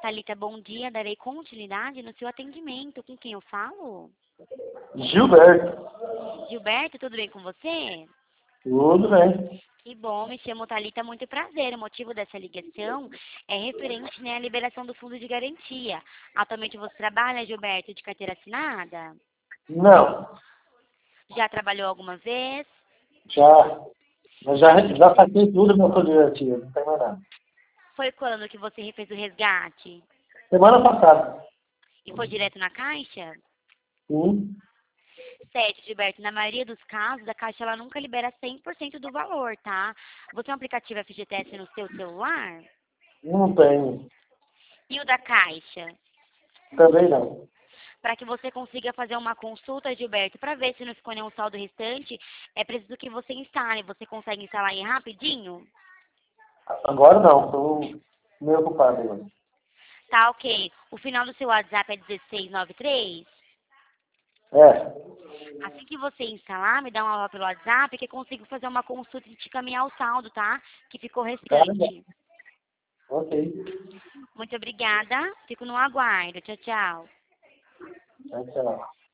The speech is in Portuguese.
Thalita, bom dia. Darei continuidade no seu atendimento. Com quem eu falo? Gilberto. Gilberto, tudo bem com você? Tudo bem. Que bom, me chamo Thalita, muito prazer. O motivo dessa ligação é referente, né, à liberação do fundo de garantia. Atualmente você trabalha, Gilberto, de carteira assinada? Não, Já trabalhou alguma vez? já. Mas já, Sabe que já você... saquei tudo meu fundo de garantia, não tem mais nada. Foi quando que você fez o resgate? Semana passada. E foi direto na Caixa? Sim. Certo, Gilberto, na maioria dos casos, a Caixa ela nunca libera 100% do valor, tá? Você tem um aplicativo FGTS no seu celular? Não tenho. E o da Caixa? Também não. Para que você consiga fazer uma consulta, Gilberto, para ver se não ficou nenhum saldo restante, é preciso que você instale. Você consegue instalar aí rapidinho? Agora não, estou meio ocupado agora. Tá, ok. O final do seu WhatsApp é 1693? É. Assim que você instalar, me dá uma aula pelo WhatsApp que eu consigo fazer uma consulta e te caminhar o saldo, tá? Que ficou Tá. restante. Ok. Muito obrigada. Fico no aguardo. Tchau, tchau. Tchau, tchau.